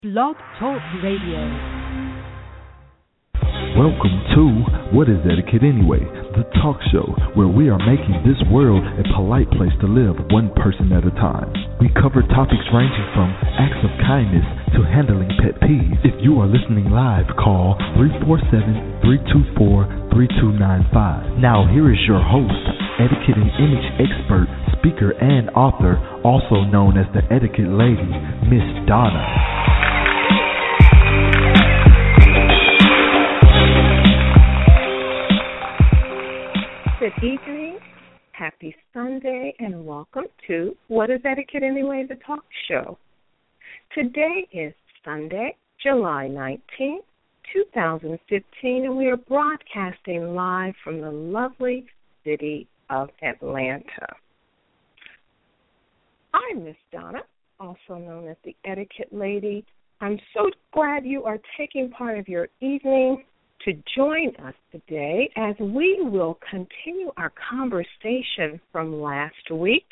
Blog Talk Radio. Welcome to What is Etiquette Anyway? The talk show where we are making this world a polite place to live one person at a time. We cover topics ranging from acts of kindness to handling pet peeves. If you are listening live, call 347-324-3295. Now here is your host, etiquette and image expert, speaker, and author, also known as the Etiquette Lady, Miss Donna. Good evening, happy Sunday, and welcome to What is Etiquette Anyway, the talk show. Today is Sunday, July 19th, 2015, and we are broadcasting live from the lovely city of Atlanta. I'm Miss Donna, also known as the Etiquette Lady. I'm so glad you are taking part of your evening to join us today as we will continue our conversation from last week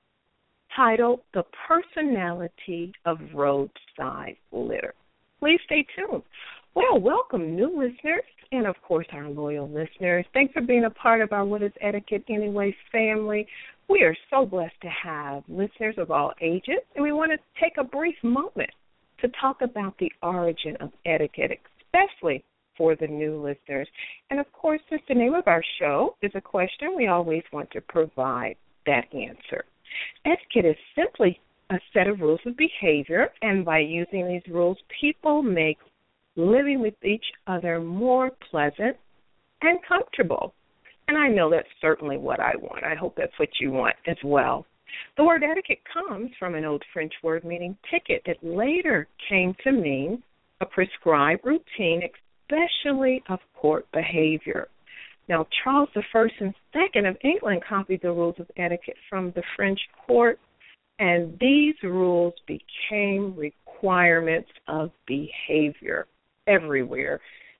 titled The Personality of Roadside Litter. Please stay tuned. Well, welcome new listeners and, of course, our loyal listeners. Thanks for being a part of our What is Etiquette Anyway family. We are so blessed to have listeners of all ages, and we want to take a brief moment to talk about the origin of etiquette, especially for the new listeners. And, of course, since the name of our show is a question, we always want to provide that answer. Etiquette is simply a set of rules of behavior, and by using these rules, people make living with each other more pleasant and comfortable. And I know that's certainly what I want. I hope that's what you want as well. The word etiquette comes from an old French word meaning ticket. It later came to mean a prescribed routine, especially of court behavior. Now, Charles I and II of England copied the rules of etiquette from the French court, and these rules became requirements of behavior everywhere.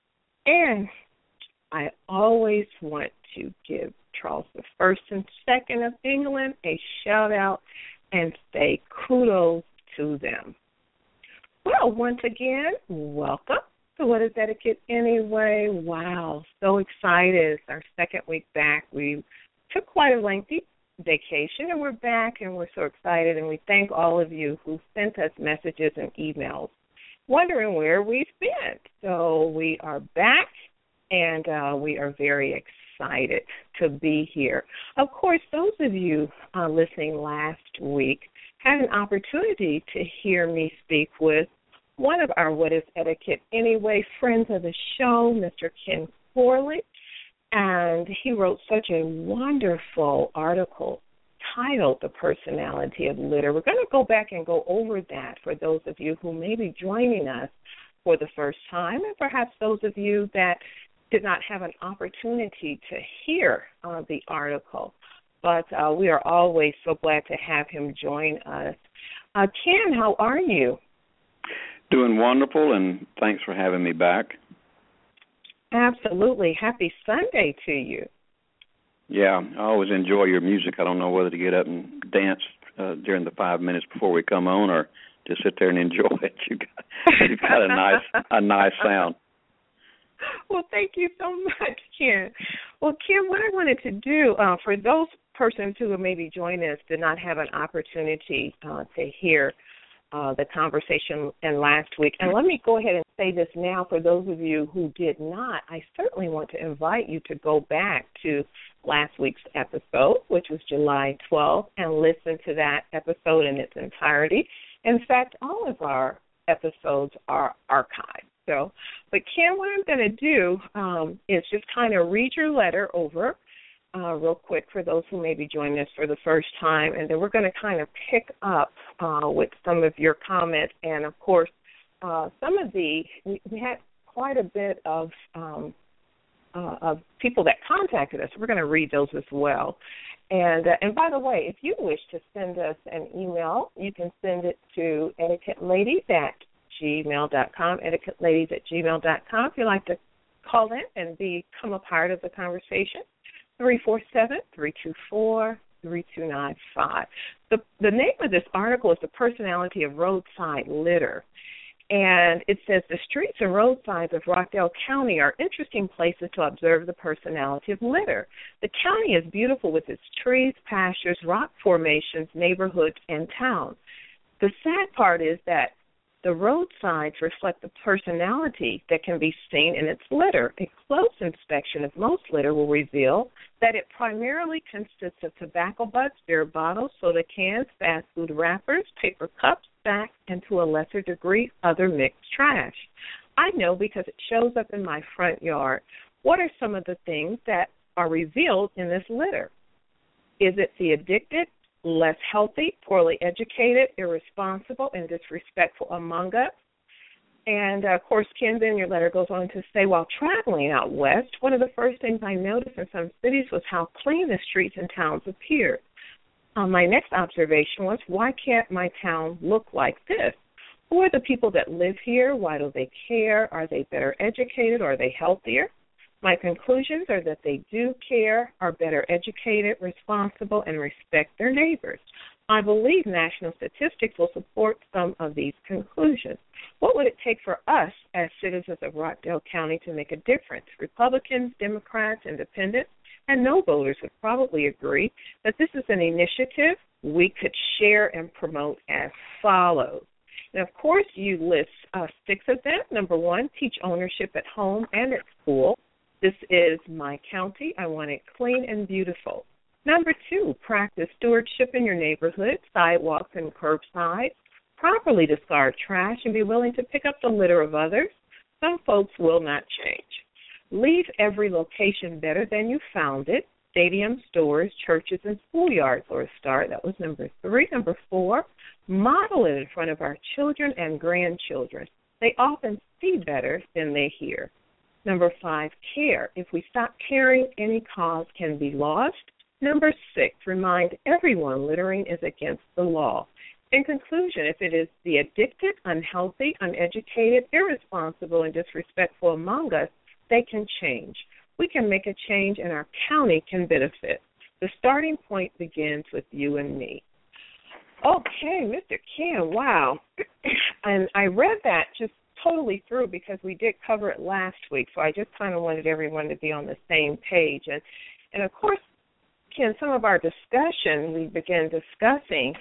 And I always want to give Charles I and II of England a shout-out and say kudos to them. Well, once again, welcome. So what is etiquette anyway? Wow, so excited. It's our second week back. We took quite a lengthy vacation, and we're back, and we're so excited. And we thank all of you who sent us messages and emails wondering where we've been. So we are back, and we are very excited to be here. Of course, those of you listening last week had an opportunity to hear me speak with one of our What is Etiquette Anyway friends of the show, Mr. Ken Corley, and he wrote such a wonderful article titled The Personality of Litter. We're going to go back and go over that for those of you who may be joining us for the first time, and perhaps those of you that did not have an opportunity to hear the article. But we are always so glad to have him join us. Ken, how are you? Doing wonderful, and thanks for having me back. Absolutely. Happy Sunday to you. Yeah, I always enjoy your music. I don't know whether to get up and dance during the 5 minutes before we come on, or just sit there and enjoy it. You've got a nice sound. Well, thank you so much, Ken. Well, Ken, what I wanted to do for those persons who maybe joining us did not have an opportunity to hear the conversation in last week. And let me go ahead and say this now for those of you who did not. I certainly want to invite you to go back to last week's episode, which was July 12th, and listen to that episode in its entirety. In fact, all of our episodes are archived. But Ken, what I'm going to do is just kind of read your letter over real quick for those who may be joining us for the first time, and then we're going to kind of pick up with some of your comments. And, of course, some of we had quite a bit of people that contacted us. We're going to read those as well. And by the way, if you wish to send us an email, you can send it to etiquetteladies@gmail.com, etiquetteladies@gmail.com. If you'd like to call in and become a part of the conversation, 347-324-3295. The name of this article is The Personality of Roadside Litter. And it says the streets and roadsides of Rockdale County are interesting places to observe the personality of litter. The county is beautiful with its trees, pastures, rock formations, neighborhoods, and towns. The sad part is that the roadsides reflect the personality that can be seen in its litter. A close inspection of most litter will reveal that it primarily consists of tobacco butts, beer bottles, soda cans, fast food wrappers, paper cups, sacks, and to a lesser degree, other mixed trash. I know because it shows up in my front yard. What are some of the things that are revealed in this litter? Is it the addicted, less healthy, poorly educated, irresponsible, and disrespectful among us? And, of course, Ken, in your letter goes on to say, while traveling out west, one of the first things I noticed in some cities was how clean the streets and towns appeared. My next observation was, why can't my town look like this? Who are the people that live here? Why do they care? Are they better educated? Are they healthier? My conclusions are that they do care, are better educated, responsible, and respect their neighbors. I believe national statistics will support some of these conclusions. What would it take for us as citizens of Rockdale County to make a difference? Republicans, Democrats, Independents, and no voters would probably agree that this is an initiative we could share and promote as follows. And, of course, you list 6 of them. Number 1, teach ownership at home and at school. This is my county. I want it clean and beautiful. Number 2, practice stewardship in your neighborhood, sidewalks and curbsides. Properly discard trash and be willing to pick up the litter of others. Some folks will not change. Leave every location better than you found it. Stadiums, stores, churches, and schoolyards are a start. That was number 3. Number 4, model it in front of our children and grandchildren. They often see better than they hear. Number 5, care. If we stop caring, any cause can be lost. Number 6, remind everyone littering is against the law. In conclusion, if it is the addicted, unhealthy, uneducated, irresponsible, and disrespectful among us, they can change. We can make a change, and our county can benefit. The starting point begins with you and me. Okay, Mr. Ken, wow. And I read that just totally through because we did cover it last week, so I just kind of wanted everyone to be on the same page. And of course, Ken, some of our discussion we began discussing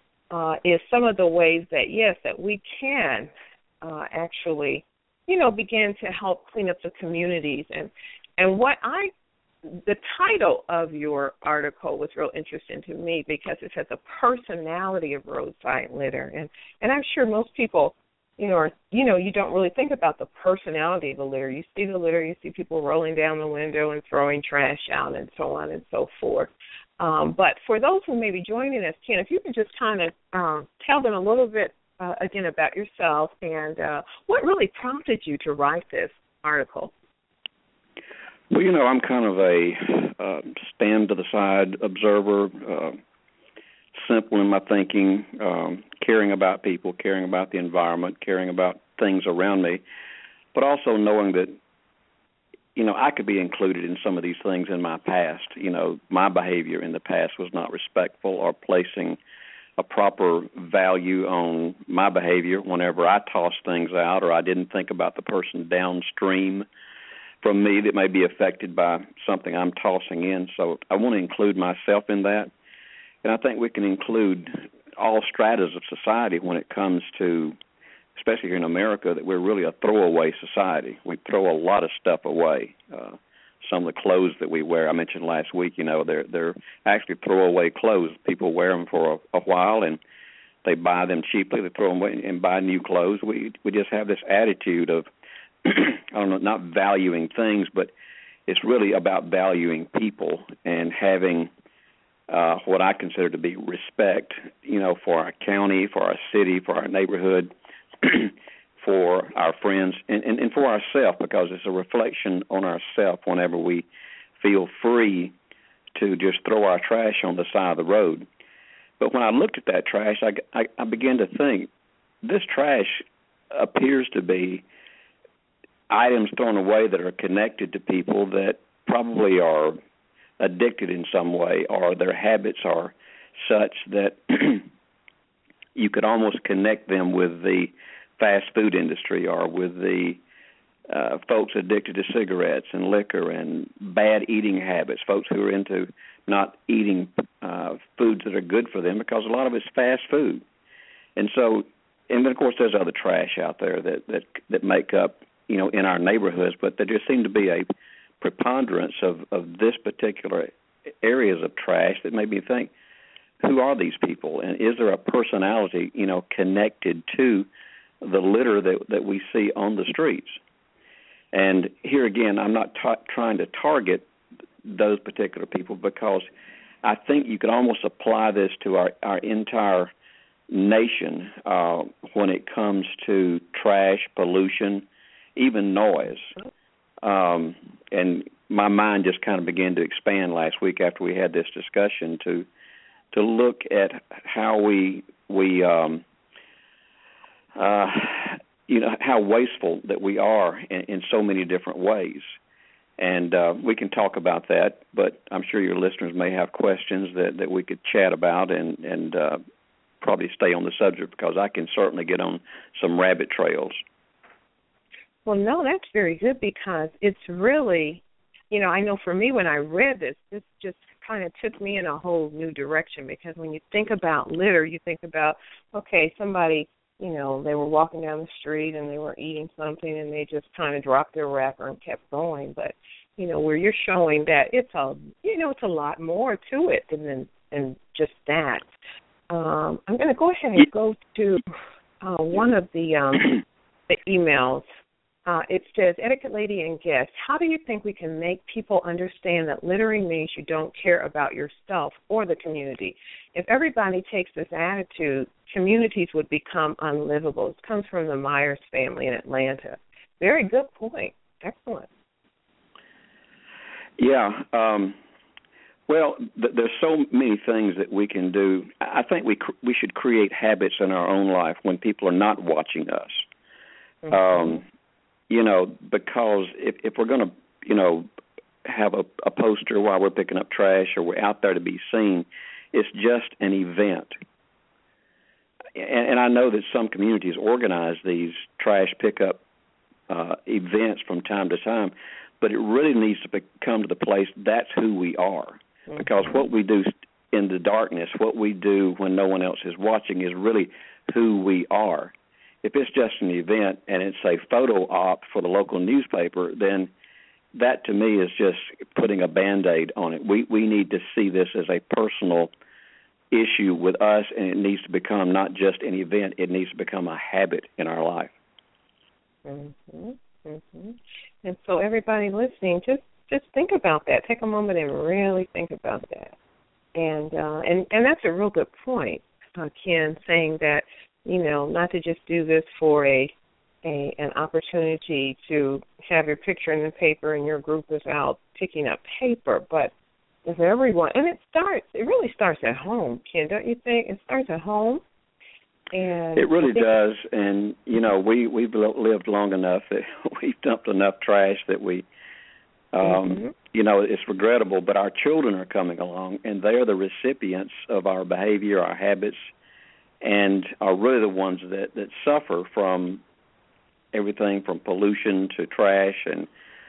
is some of the ways that, yes, that we can actually, begin to help clean up the communities. And the title of your article was real interesting to me because it says the personality of roadside litter. And I'm sure most people, you don't really think about the personality of the litter. You see the litter, you see people rolling down the window and throwing trash out and so on and so forth. But for those who may be joining us, Ken, if you could just kind of tell them a little bit, again, about yourself and what really prompted you to write this article. Well, I'm kind of a stand-to-the-side observer, simple in my thinking, caring about people, caring about the environment, caring about things around me, but also knowing that, I could be included in some of these things in my past. My behavior in the past was not respectful or placing a proper value on my behavior whenever I tossed things out or I didn't think about the person downstream from me that may be affected by something I'm tossing in. So I want to include myself in that. And I think we can include all stratas of society when it comes to, especially here in America, that we're really a throwaway society. We throw a lot of stuff away. Some of the clothes that we wear, I mentioned last week, they're actually throwaway clothes. People wear them for a while and they buy them cheaply. They throw them away and buy new clothes. We just have this attitude of, not valuing things, but it's really about valuing people and having what I consider to be respect, for our county, for our city, for our neighborhood, for our friends, and for ourselves, because it's a reflection on ourselves whenever we feel free to just throw our trash on the side of the road. But when I looked at that trash, I began to think, this trash appears to be items thrown away that are connected to people that probably are addicted in some way, or their habits are such that you could almost connect them with the fast food industry or with the folks addicted to cigarettes and liquor and bad eating habits, folks who are into not eating foods that are good for them because a lot of it's fast food. And so, and then of course there's other trash out there that make up, you know, in our neighborhoods, but there just seem to be a preponderance of this particular areas of trash that made me think, who are these people, and is there a personality, you know, connected to the litter that we see on the streets? And here again, I'm not trying to target those particular people, because I think you could almost apply this to our entire nation when it comes to trash, pollution, even noise. And my mind just kind of began to expand last week after we had this discussion to look at how we you know, how wasteful that we are in so many different ways. And we can talk about that, but I'm sure your listeners may have questions that we could chat about and probably stay on the subject, because I can certainly get on some rabbit trails. Well, no, that's very good, because it's really, you know, I know for me when I read this just kind of took me in a whole new direction, because when you think about litter, you think about, okay, somebody, you know, they were walking down the street and they were eating something and they just kind of dropped their wrapper and kept going. But, you know, where you're showing that it's a lot more to it than just that. I'm going to go ahead and go to one of the emails. It says, Etiquette Lady and guest, how do you think we can make people understand that littering means you don't care about yourself or the community? If everybody takes this attitude, communities would become unlivable. It comes from the Myers family in Atlanta. Very good point. Excellent. Yeah. Well, there's so many things that we can do. I think we should create habits in our own life when people are not watching us. Mm-hmm. You know, because if we're going to, you know, have a poster while we're picking up trash or we're out there to be seen, it's just an event. And I know that some communities organize these trash pickup events from time to time, but it really needs to come to the place that's who we are. Mm-hmm. Because what we do in the darkness, what we do when no one else is watching, is really who we are. If it's just an event and it's a photo op for the local newspaper, then that to me is just putting a Band-Aid on it. We need to see this as a personal issue with us, and it needs to become not just an event, it needs to become a habit in our life. Mm-hmm. Mm-hmm. And so everybody listening, just think about that. Take a moment and really think about that. And that's a real good point, Ken, saying that, you know, not to just do this for an opportunity to have your picture in the paper and your group is out picking up paper, but if everyone, and it really starts at home, Ken, don't you think? It starts at home. And it really does, and, you know, we've lived long enough that we've dumped enough trash that we, you know, it's regrettable, but our children are coming along, and they are the recipients of our behavior, our habits, and are really the ones that suffer from everything from pollution to trash and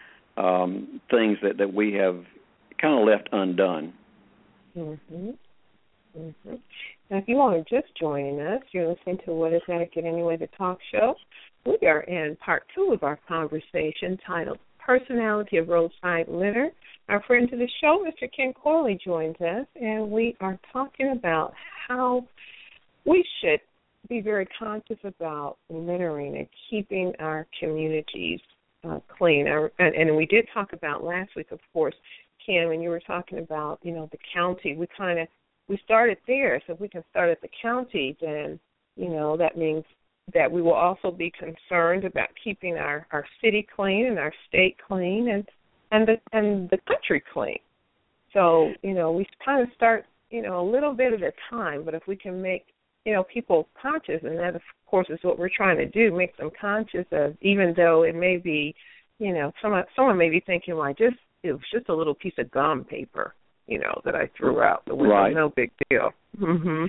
things that we have kind of left undone. Mm-hmm. Mm-hmm. Now, if you all are just joining us, you're listening to What is Etiquette Anyway, the talk show. We are in part 2 of our conversation titled Personality of Roadside Litter. Our friend to the show, Mr. Ken Corley, joins us, and we are talking about how we should be very conscious about littering and keeping our communities clean. And we did talk about last week, of course, Ken, when you were talking about, you know, the county. We started there. So if we can start at the county, then, you know, that means that we will also be concerned about keeping our city clean and our state clean and the country clean. So, you know, we kind of start, you know, a little bit at a time, but if we can make, you know, people conscious, and that, of course, is what we're trying to do, make them conscious of, even though it may be, you know, someone may be thinking, well, it was just a little piece of gum paper, you know, that I threw out the window, right. No big deal. Mm-hmm.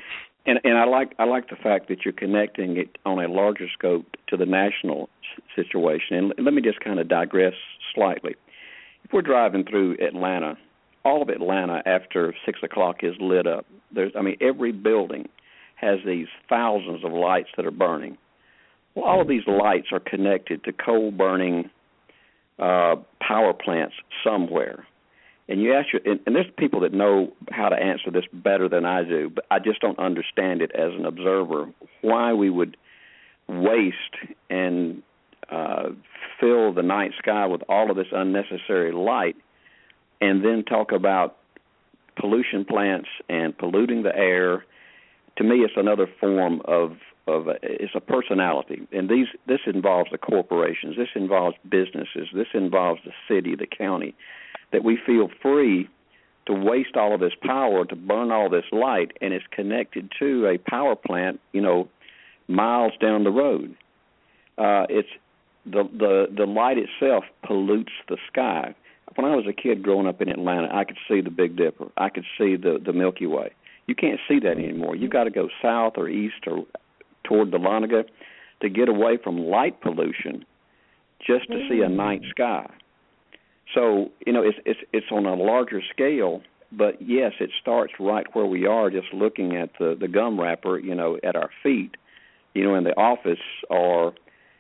And I like the fact that you're connecting it on a larger scope to the national situation. And let me just kind of digress slightly. If we're driving through Atlanta, all of Atlanta after 6 o'clock is lit up. Every building has these thousands of lights that are burning. Well, all of these lights are connected to coal-burning power plants somewhere. And you ask and there's people that know how to answer this better than I do, but I just don't understand it as an observer, why we would waste and fill the night sky with all of this unnecessary light and then talk about pollution plants and polluting the air. To me, it's another form of it's a personality, and this involves the corporations, this involves businesses, this involves the city, the county, that we feel free to waste all of this power, to burn all this light, and it's connected to a power plant, miles down the road. It's the light itself pollutes the sky. When I was a kid growing up in Atlanta, I could see the Big Dipper. I could see the Milky Way. You can't see that anymore. You've got to go south or east or toward the Dahlonega to get away from light pollution just to see a night sky. So, it's on a larger scale, but yes, it starts right where we are, just looking at the gum wrapper, at our feet, in the office, or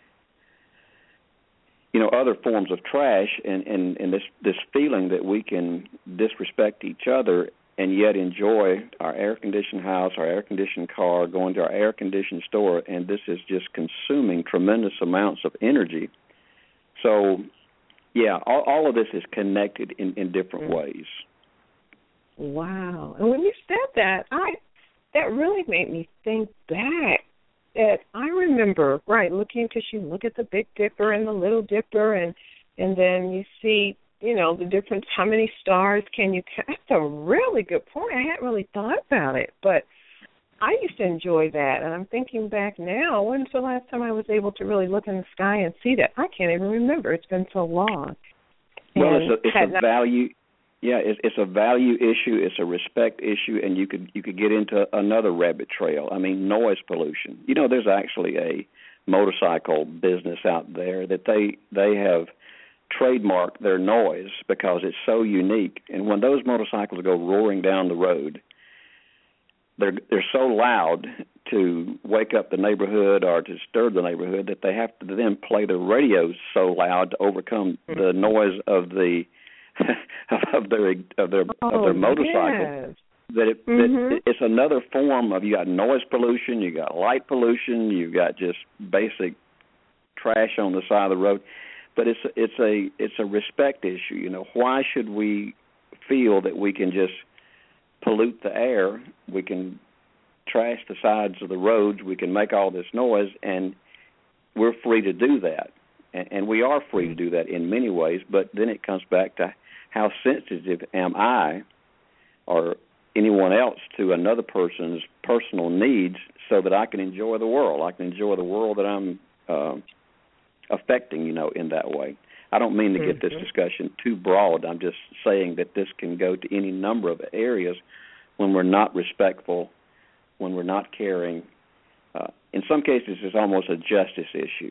other forms of trash, and this feeling that we can disrespect each other and yet enjoy our air-conditioned house, our air-conditioned car, going to our air-conditioned store, and this is just consuming tremendous amounts of energy. So, yeah, all of this is connected in different ways. Wow. And when you said that, that really made me think back. That I remember, looking, because you look at the Big Dipper and the Little Dipper, and then you see, the difference, how many stars can you count. That's a really good point. I hadn't really thought about it, but I used to enjoy that, and I'm thinking back now, when's the last time I was able to really look in the sky and see that? I can't even remember. It's been so long. Well, it's a value. Yeah, it's a value issue. It's a respect issue, and you could get into another rabbit trail. Noise pollution. There's actually a motorcycle business out there that they have trademarked their noise because it's so unique. And when those motorcycles go roaring down the road, they're so loud to wake up the neighborhood or to disturb the neighborhood that they have to then play the radios so loud to overcome the noise of the of their motorcycle. Yes. That it's another form of, you got noise pollution, you got light pollution, you got just basic trash on the side of the road. But it's a respect issue. Why should we feel that we can just pollute the air? We can trash the sides of the roads. We can make all this noise, and we're free to do that. And we are free to do that in many ways. But then it comes back to how sensitive am I or anyone else to another person's personal needs so that I can enjoy the world. I can enjoy the world that I'm affecting, in that way. I don't mean to get this discussion too broad. I'm just saying that this can go to any number of areas when we're not respectful, when we're not caring. In some cases, it's almost a justice issue.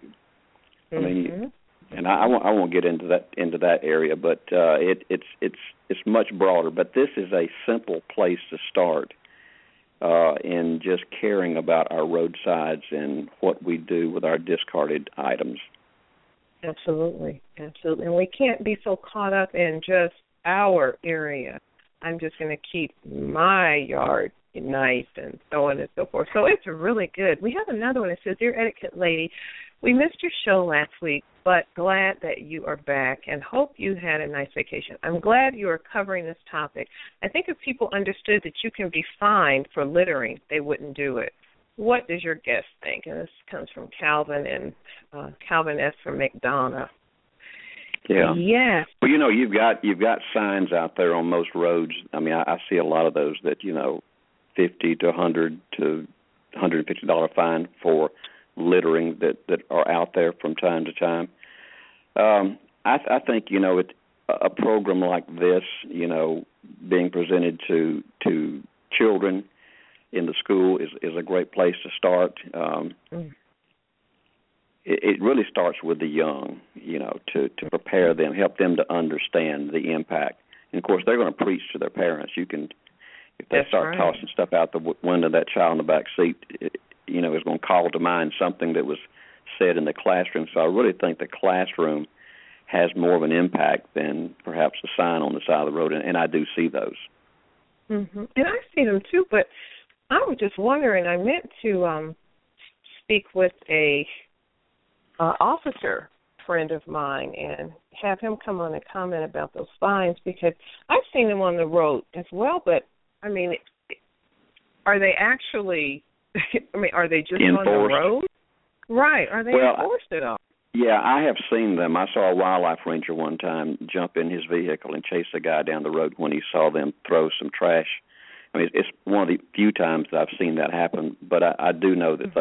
And I won't get into that area, but it's much broader. But this is a simple place to start in just caring about our roadsides and what we do with our discarded items. Absolutely. And we can't be so caught up in just our area. I'm just going to keep my yard nice and so on and so forth. So it's really good. We have another one that says, Dear Etiquette Lady, we missed your show last week, but glad that you are back and hope you had a nice vacation. I'm glad you are covering this topic. I think if people understood that you can be fined for littering, they wouldn't do it. What does your guest think? And this comes from Calvin and Calvin S. from McDonough. Yeah. Yes. Well, you've got signs out there on most roads. I see a lot of those that $50 to $100 to $150 fine for littering that are out there from time to time. I think a program like this, being presented to children, in the school is a great place to start. It really starts with the young, to prepare them, help them to understand the impact. And, of course, they're going to preach to their parents. If they start tossing stuff out the window, that child in the back seat, is going to call to mind something that was said in the classroom. So I really think the classroom has more of an impact than perhaps a sign on the side of the road, and I do see those. Mm-hmm. And I see them too, but I was just wondering, I meant to speak with a officer friend of mine and have him come on and comment about those fines, because I've seen them on the road as well, but, I mean, are they actually, are they just enforced on the road? Right. Are they enforced at all? Yeah, I have seen them. I saw a wildlife ranger one time jump in his vehicle and chase a guy down the road when he saw them throw some trash. I mean, it's one of the few times that I've seen that happen, but I do know that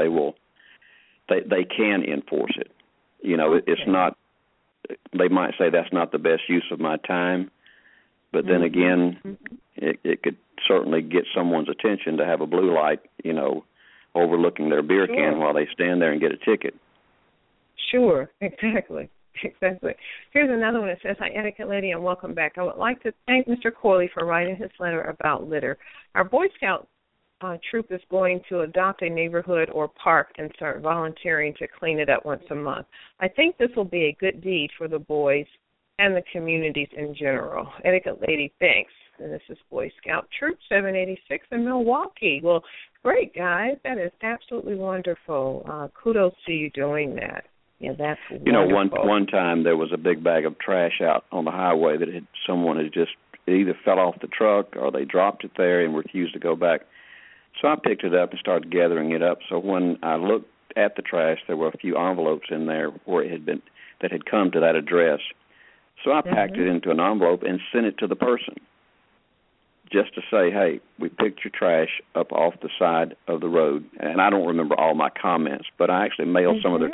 they can enforce it. It's not, they might say that's not the best use of my time, but then again, it could certainly get someone's attention to have a blue light, overlooking their beer can while they stand there and get a ticket. Sure, exactly. Here's another one that says, "Hi, Etiquette Lady, and welcome back. I would like to thank Mr. Corley for writing his letter about litter. Our Boy Scout troop is going to adopt a neighborhood or park and start volunteering to clean it up once a month. I think this will be a good deed for the boys and the communities in general. Etiquette Lady, thanks." And this is Boy Scout Troop 786 in Milwaukee. Well, great, guys. That is absolutely wonderful. Kudos to you doing that. Yeah, that's wonderful. One time there was a big bag of trash out on the highway that someone had just either fell off the truck or they dropped it there and refused to go back. So I picked it up and started gathering it up. So when I looked at the trash, there were a few envelopes in there where it had been that had come to that address. So I packed it into an envelope and sent it to the person, just to say, hey, we picked your trash up off the side of the road. And I don't remember all my comments, but I actually mailed some of their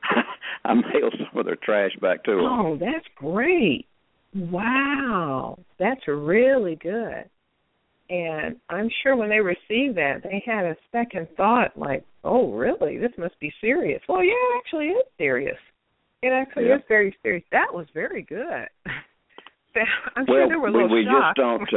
trash back to them. Oh, that's great. Wow. That's really good. And I'm sure when they received that, they had a second thought, like, oh, really? This must be serious. Well, yeah, it actually is serious. It actually is very serious. That was very good. I'm sure they were a little shocked.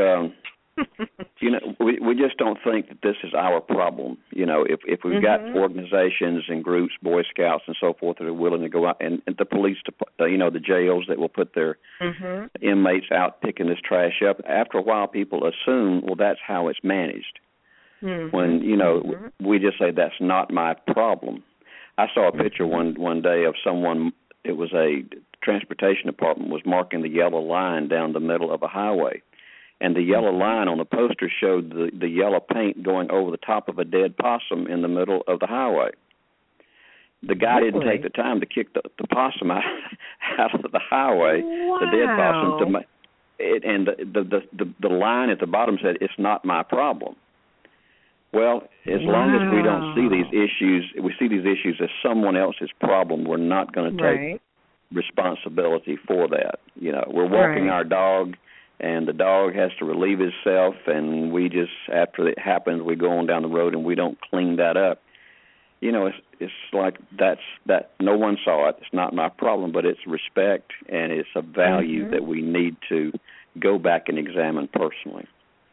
We just don't think that this is our problem. If we've got organizations and groups, Boy Scouts and so forth, that are willing to go out, and the police, the jails that will put their inmates out picking this trash up, after a while people assume, well, that's how it's managed. When, we just say that's not my problem. I saw a picture one day of someone, it was a transportation department, was marking the yellow line down the middle of a highway. And the yellow line on the poster showed the yellow paint going over the top of a dead possum in the middle of the highway. The guy didn't take the time to kick the possum out of the highway, the dead possum, and the line at the bottom said, "It's not my problem." Well, as long as we don't see these issues, we see these issues as someone else's problem, we're not going to take responsibility for that. We're walking our dog, and the dog has to relieve itself, and we just, after it happens, we go on down the road and we don't clean that up. It's like that no one saw it. It's not my problem, but it's respect, and it's a value that we need to go back and examine personally.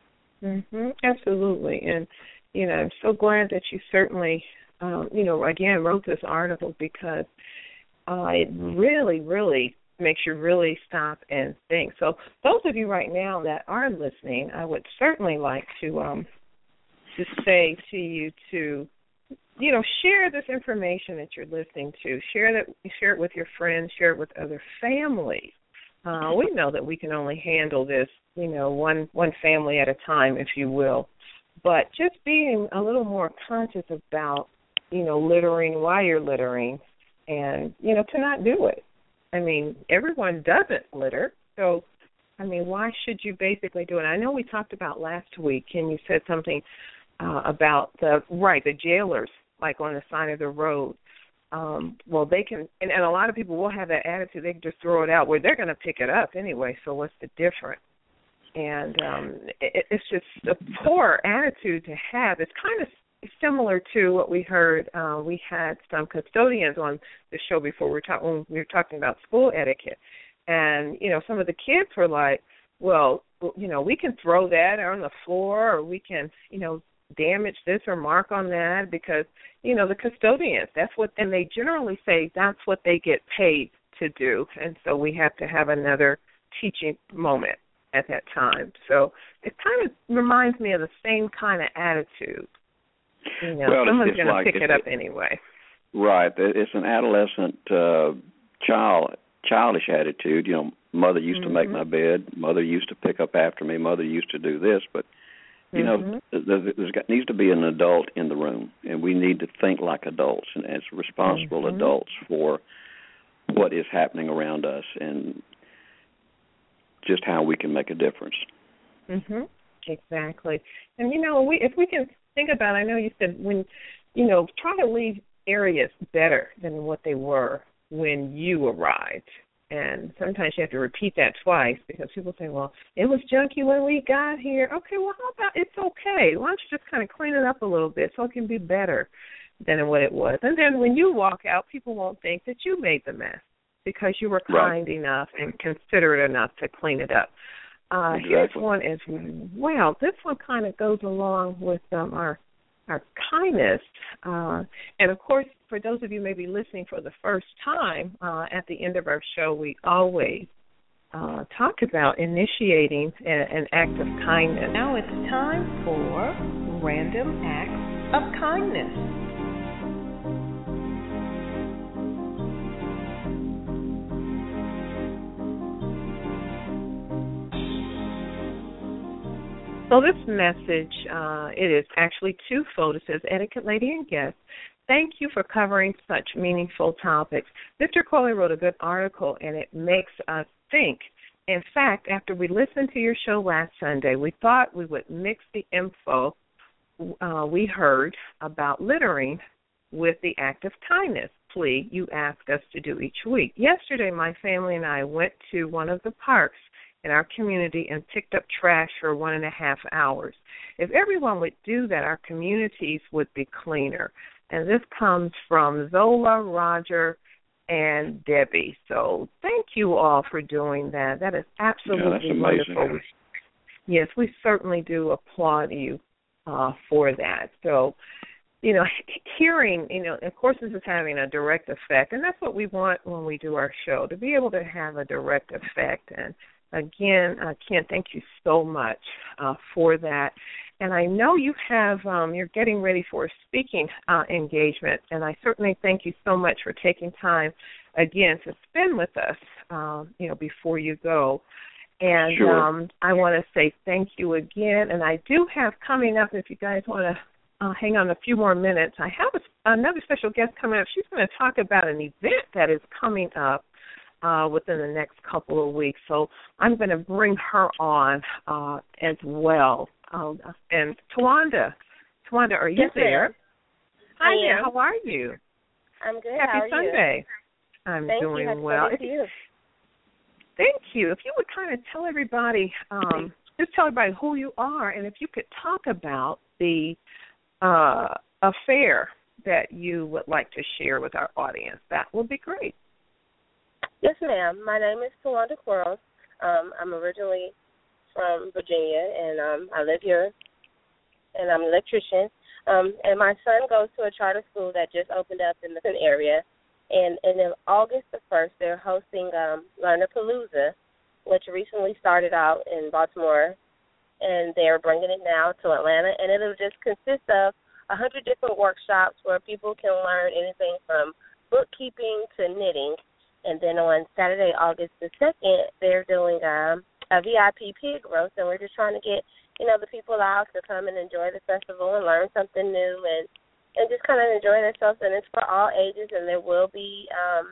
Absolutely. And, I'm so glad that you certainly, again, wrote this article, because it really, really makes you really stop and think. So those of you right now that are listening, I would certainly like to say to you to, share this information that you're listening to. Share it with your friends. Share it with other families. We know that we can only handle this, one family at a time, if you will. But just being a little more conscious about, littering, why you're littering, and, to not do it. I mean, everyone doesn't litter, so, why should you basically do it? I know we talked about last week, and you said something about the jailers, like on the side of the road. Well, they can, and a lot of people will have that attitude, they can just throw it out, where they're going to pick it up anyway, so what's the difference? And it's just a poor attitude to have. It's kind of similar to what we heard. We had some custodians on the show before. When we were talking about school etiquette. And, some of the kids were like, well, we can throw that on the floor, or we can, damage this or mark on that because, the custodians, and they generally say that's what they get paid to do. And so we have to have another teaching moment at that time. So it kind of reminds me of the same kind of attitude. Someone's going to pick it up anyway. Right. It's an adolescent childish attitude. Mother used to make my bed. Mother used to pick up after me. Mother used to do this. But, there needs to be an adult in the room, and we need to think like adults and as responsible adults for what is happening around us and just how we can make a difference. Exactly. And, if we can think about it, I know you said try to leave areas better than what they were when you arrived. And sometimes you have to repeat that twice because people say, well, it was junky when we got here. Okay, well, how about it's okay? Why don't you just kind of clean it up a little bit so it can be better than what it was? And then when you walk out, people won't think that you made the mess because you were kind enough and considerate enough to clean it up. Exactly. Here's one as well. This one kind of goes along with our kindness. And, of course, for those of you maybe listening for the first time, at the end of our show, we always talk about initiating an act of kindness. Now it's time for Random Acts of Kindness. So this message, it is actually twofold. It says, Etiquette Lady and Guest, thank you for covering such meaningful topics. Mr. Corley wrote a good article, and it makes us think. In fact, after we listened to your show last Sunday, we thought we would mix the info we heard about littering with the act of kindness plea you asked us to do each week. Yesterday, my family and I went to one of the parks in our community and picked up trash for 1.5 hours. If everyone would do that, our communities would be cleaner. And this comes from Zola, Roger, and Debbie. So thank you all for doing that. That is absolutely wonderful. Yes, we certainly do applaud you for that. So, hearing, of course this is having a direct effect, and that's what we want when we do our show, to be able to have a direct effect. And again, Ken, thank you so much for that. And I know you have, you're getting ready for a speaking engagement, and I certainly thank you so much for taking time, again, to spend with us, before you go. And sure. I want to say thank you again. And I do have coming up, if you guys want to hang on a few more minutes, I have another special guest coming up. She's going to talk about an event that is coming up within the next couple of weeks. So I'm going to bring her on as well. And Tawanda, are you there? Hi there. How are you? I'm good. Happy How are Sunday. You? I'm Thank doing you. well. Happy you. Thank you. If you would kind of tell everybody, just tell everybody who you are, and if you could talk about the affair that you would like to share with our audience, that would be great. Yes, ma'am. My name is Tawanda Quarles. I'm originally from Virginia, and I live here, and I'm an electrician. And my son goes to a charter school that just opened up in the area. And in August the 1st, they're hosting Learnerpalooza, which recently started out in Baltimore, and they're bringing it now to Atlanta. And it'll just consist of 100 different workshops where people can learn anything from bookkeeping to knitting. And then on Saturday, August the 2nd, they're doing a VIP pig roast, and we're just trying to get, the people out to come and enjoy the festival and learn something new and just kind of enjoy themselves. And it's for all ages, and there will be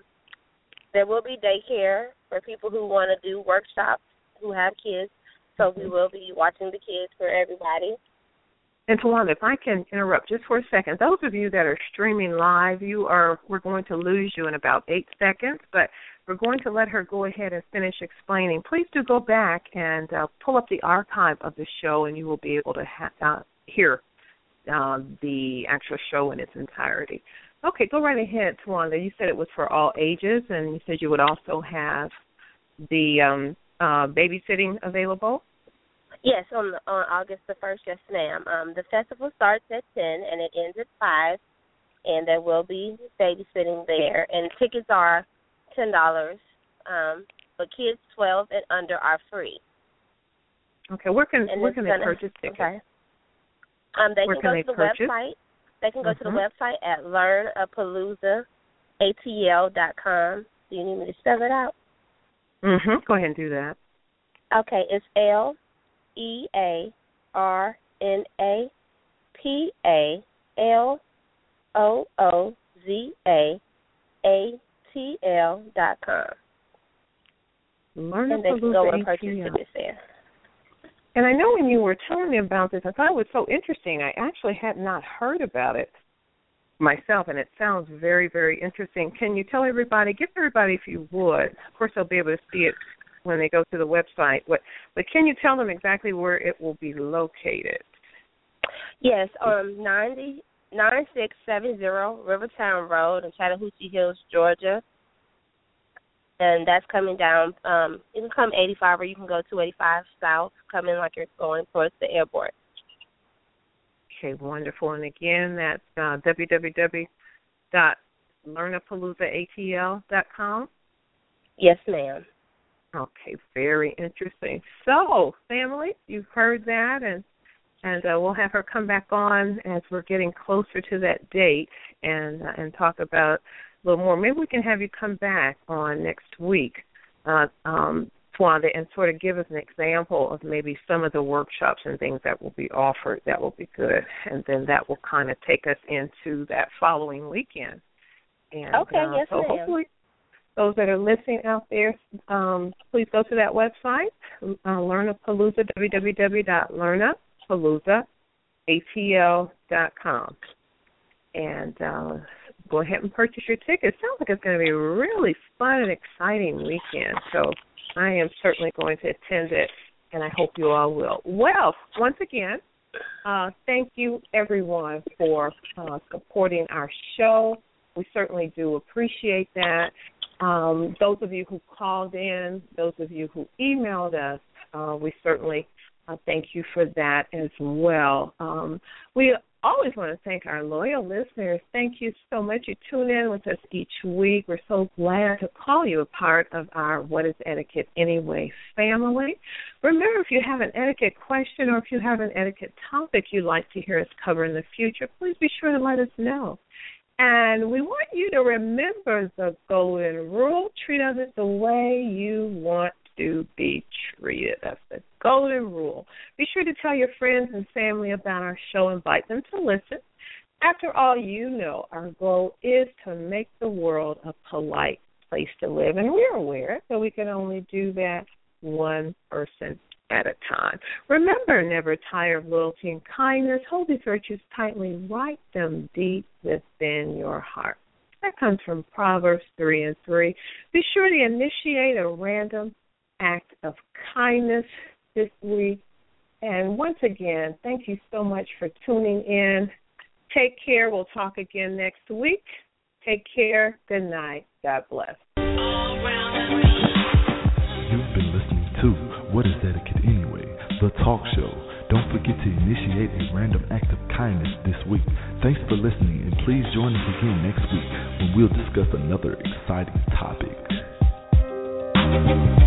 daycare for people who want to do workshops who have kids. So we will be watching the kids for everybody. And Tawanda, if I can interrupt just for a second, those of you that are streaming live, we're going to lose you in about 8 seconds, but we're going to let her go ahead and finish explaining. Please do go back and pull up the archive of the show, and you will be able to hear the actual show in its entirety. Okay, go right ahead, Tawanda. You said it was for all ages, and you said you would also have the babysitting available. Yes, on August the 1st, yes, ma'am. The festival starts at 10 and it ends at 5, and there will be babysitting there. And tickets are $10, but kids 12 and under are free. Okay, where can they purchase tickets? Okay. They can go to the website. They can go to the website at learnapaluzaatl.com. Do you need me to spell it out? Go ahead and do that. Okay, it's LearnaPaluzaatl.com. And they can go and purchase tickets there. And I know when you were telling me about this, I thought it was so interesting. I actually had not heard about it myself, and it sounds very, very interesting. Can you tell everybody, give everybody, if you would, of course they'll be able to see it when they go to the website, but can you tell them exactly where it will be located? Yes, 9670 Rivertown Road in Chattahoochee Hills, Georgia. And that's coming down, you can come 85 or you can go 285 south, come in like you're going towards the airport. Okay, wonderful. And again, that's www.learnapaluzaatl.com? Yes, ma'am. Okay, very interesting. So, family, you've heard that, and we'll have her come back on as we're getting closer to that date and talk about a little more. Maybe we can have you come back on next week, Tawanda, and sort of give us an example of maybe some of the workshops and things that will be offered. That will be good, and then that will kind of take us into that following weekend. And, okay, yes, so ma'am. Hopefully those that are listening out there, please go to that website, Learnapalooza, www.learnapaluzaatl.com. And go ahead and purchase your tickets. Sounds like it's going to be a really fun and exciting weekend. So I am certainly going to attend it, and I hope you all will. Well, once again, thank you, everyone, for supporting our show. We certainly do appreciate that. Those of you who called in, those of you who emailed us, we certainly thank you for that as well. We always want to thank our loyal listeners. Thank you so much. You tune in with us each week. We're so glad to call you a part of our What is Etiquette Anyway family. Remember, if you have an etiquette question or if you have an etiquette topic you'd like to hear us cover in the future, please be sure to let us know. And we want you to remember the golden rule. Treat others the way you want to be treated. That's the golden rule. Be sure to tell your friends and family about our show. Invite them to listen. After all, you know our goal is to make the world a polite place to live. And we're aware that we can only do that one person at a time. Remember, never tire of loyalty and kindness. Hold these virtues tightly. Write them deep within your heart. That comes from Proverbs 3:3. Be sure to initiate a random act of kindness this week. And once again, thank you so much for tuning in. Take care. We'll talk again next week. Take care. Good night. God bless. You've been listening to What is Etiquette Anyway? The talk show. Don't forget to initiate a random act of kindness this week. Thanks for listening, and please join us again next week when we'll discuss another exciting topic.